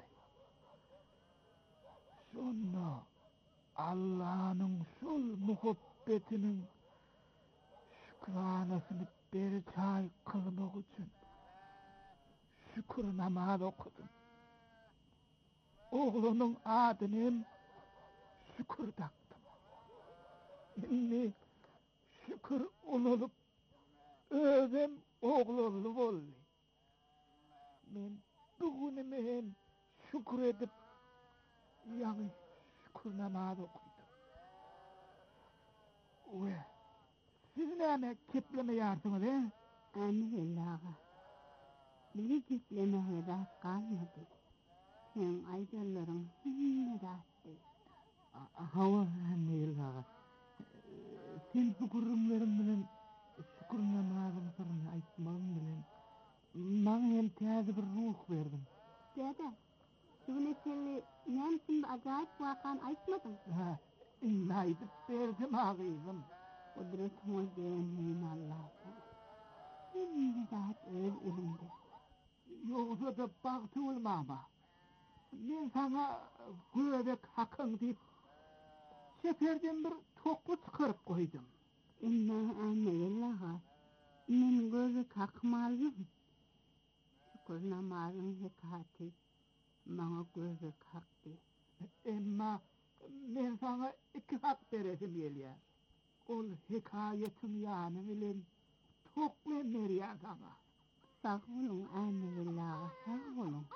Speaker 7: Şonda Allah'ın şol muhabbetinin şükranasyny berçay kılmak üçün şükür namaz okudum. Oğlunun adyny şükür taktım. Inni şükür unulup özüm oğlunlu boldy. Men bugün men şükür edip ýa-ni şükür namaz okuydum. Ve siz näme keplemeýärsiňiz, he?
Speaker 10: Anne bili keplemeýe zat kalmady. Sen aýdallaryň hemme zatdy.
Speaker 7: Hawa anne sen şükürlerim bilen şükür namazyny aýtmagyň bilen maňa hem täze bir ruh berdin.
Speaker 10: Dede, sünnetli nämesin ajaýyp wakan aýtmadyň?
Speaker 7: Ha, aýdyp berdim agýym.
Speaker 10: Kudretine diýen Allah. Hemme zat öz elinde.
Speaker 7: Ýogsa da bagty bolmama. Men sana göbek hakyň diýip seferden bir toklu çykaryp goýdum.
Speaker 10: Inna anne men göbek hakmalym. Şükür namazyň hekaty maňa göbek hakdy.
Speaker 7: Emma men sana iki hak beredim gelýär. Ol hekayetim ýany bilen toklu berýär sana.
Speaker 10: Sağ olun anne sağ olun.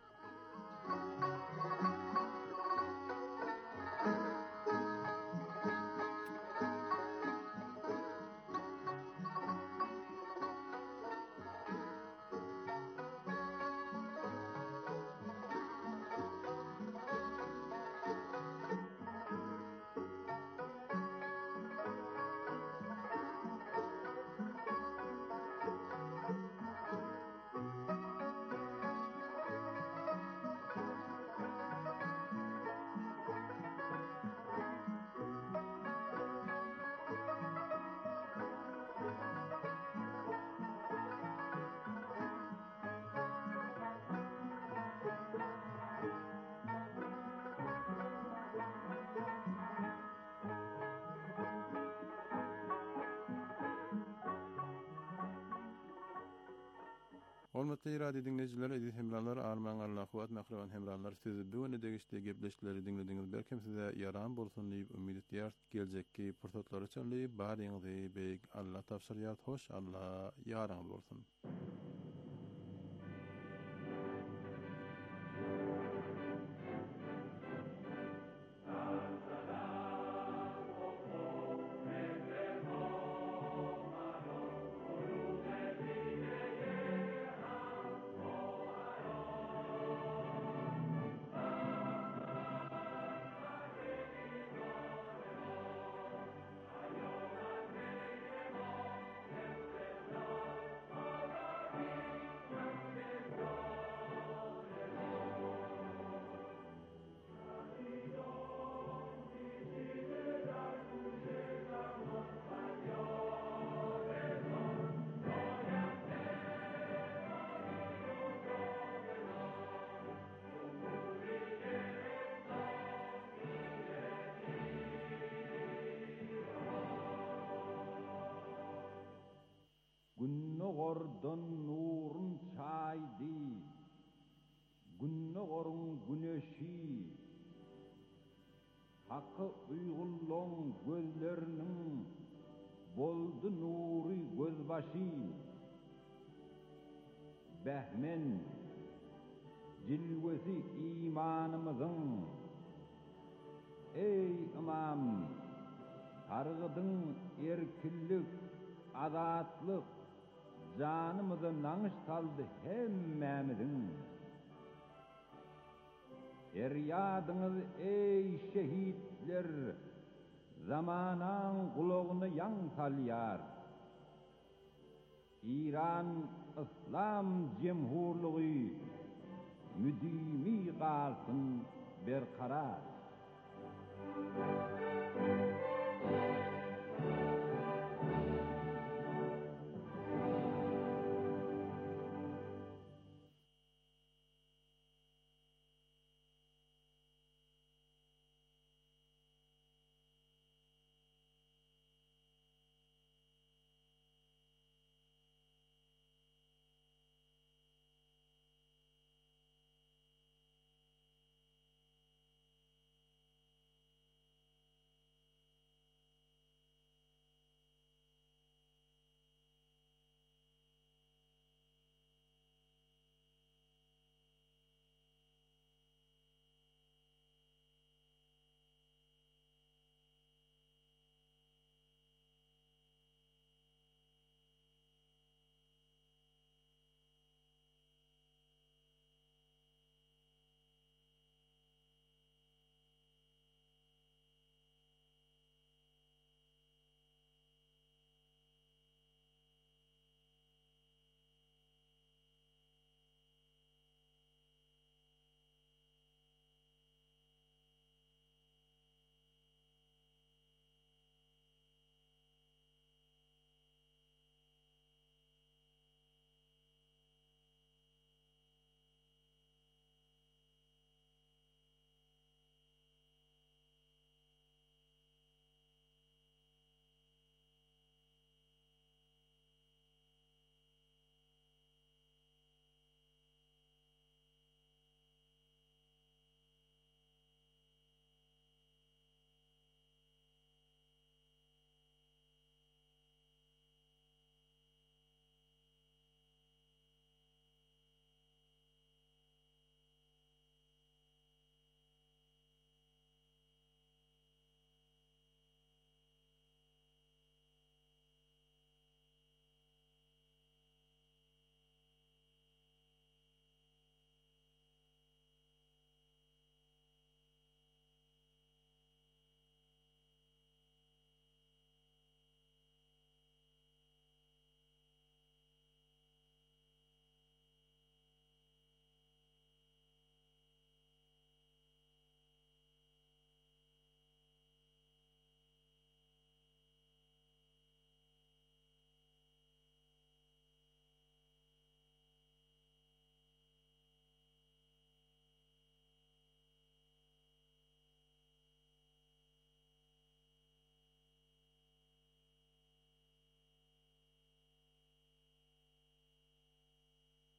Speaker 5: Hormatly radio dinleyijiler, edit hemranlar, arman Allah kuwat mahrawan hemranlar, sizi bu önedegişde gepleşikleri dinlediňiz. Berkem size ýaram bolsun diýip ümid edýär. Geljekki pursatlar üçin baryňyzy beýik Allah tapşyrýar. Hoş Allah ýaraňyz bolsun.
Speaker 13: Günnogordan nurun çaydi, günnogorun güneşi, hakkı uygulluğun gözlerinin boldu nuri gözbaşı, behmen cilvesi imanımızın, ey imam, targıdın erkillik, azatlık, canımıza nanış saldı hemmemizin. Feryadınız ey şehitler, zamanan kulağını yan salyar. İran İslam Cemhurluğu müdimi kalsın berkarar.